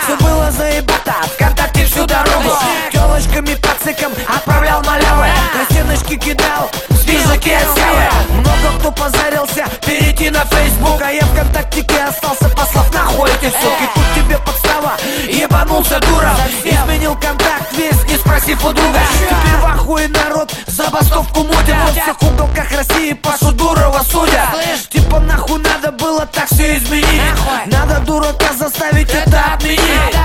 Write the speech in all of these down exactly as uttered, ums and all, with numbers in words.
Все было заебато, ВКонтакте всю дорогу. Телочками по цикам отправлял малявы, на стеночки кидал списоки отсевы. Много кто позарился перейти на Facebook, а я ВКонтактике остался, послав нахуй эти суки. Тут тебе подстава, ебанулся дура, изменил контакт весь, не спросив у друга. Теперь в ахуе народ забастовку мутит, во всех уголках России Пашу Дурова судят. Типа нахуй надо было так все изменить, надо дурака заставить это отменить.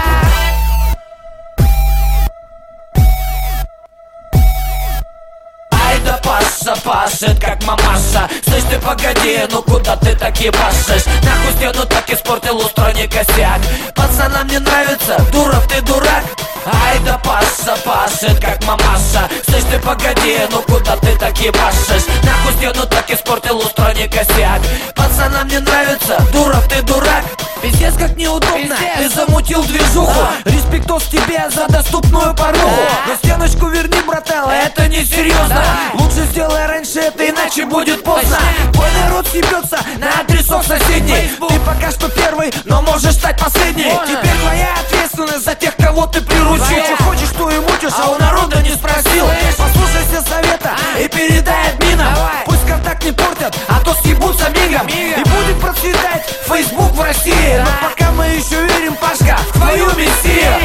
Айда Паша пашет как мамаша. Слышь ты, погоди, ну куда ты так ебашишь? Нахуй стену так испортил, устрани косяк. Пацанам не нравится, Дуров ты дурак. Айда Паша пашет как мамаша. Слышь ты, погоди, ну куда ты так ебашишь? Нахуй стену так испортил, устрани косяк. Пацанам не нравится, Дуров ты дурак. Пиздец как неудобно, ты замутил движуху. Респектос тебе за доступную поруху. Но стеночку верни, брателло, это не серьезно. Лучше сделай раньше это, иначе будет поздно. Твой народ съебется на адресок соседний. Ты пока что первый, но можешь стать последней. Теперь твоя ответственность за тех, кого ты приручил. Что хочешь, то и мутишь, а у народа не спросил. Послушайся совета и передай админам. Пусть контакт не портят, а то съебутся мигом. И будет процветать Facebook в России. Но пока мы еще верим, Пашка, в твою мессию.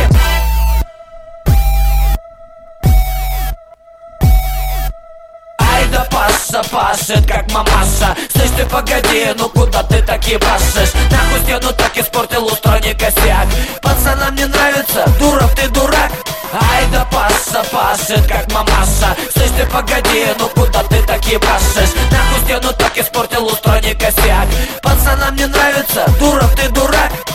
Айда Паша пашет как мамаша. Слышь ты, погоди, ну куда ты так ебашишь? Нахуй стену так испортил, устрани косяк. Пацанам не нравится, Дуров ты дурак. Айда Паша пашет как мамаша. Слышь ты, погоди, ну куда ты так ебашишь? Нахуй стену так испортил, устрани косяк. Пацанам не нравится, Дуров ты дурак.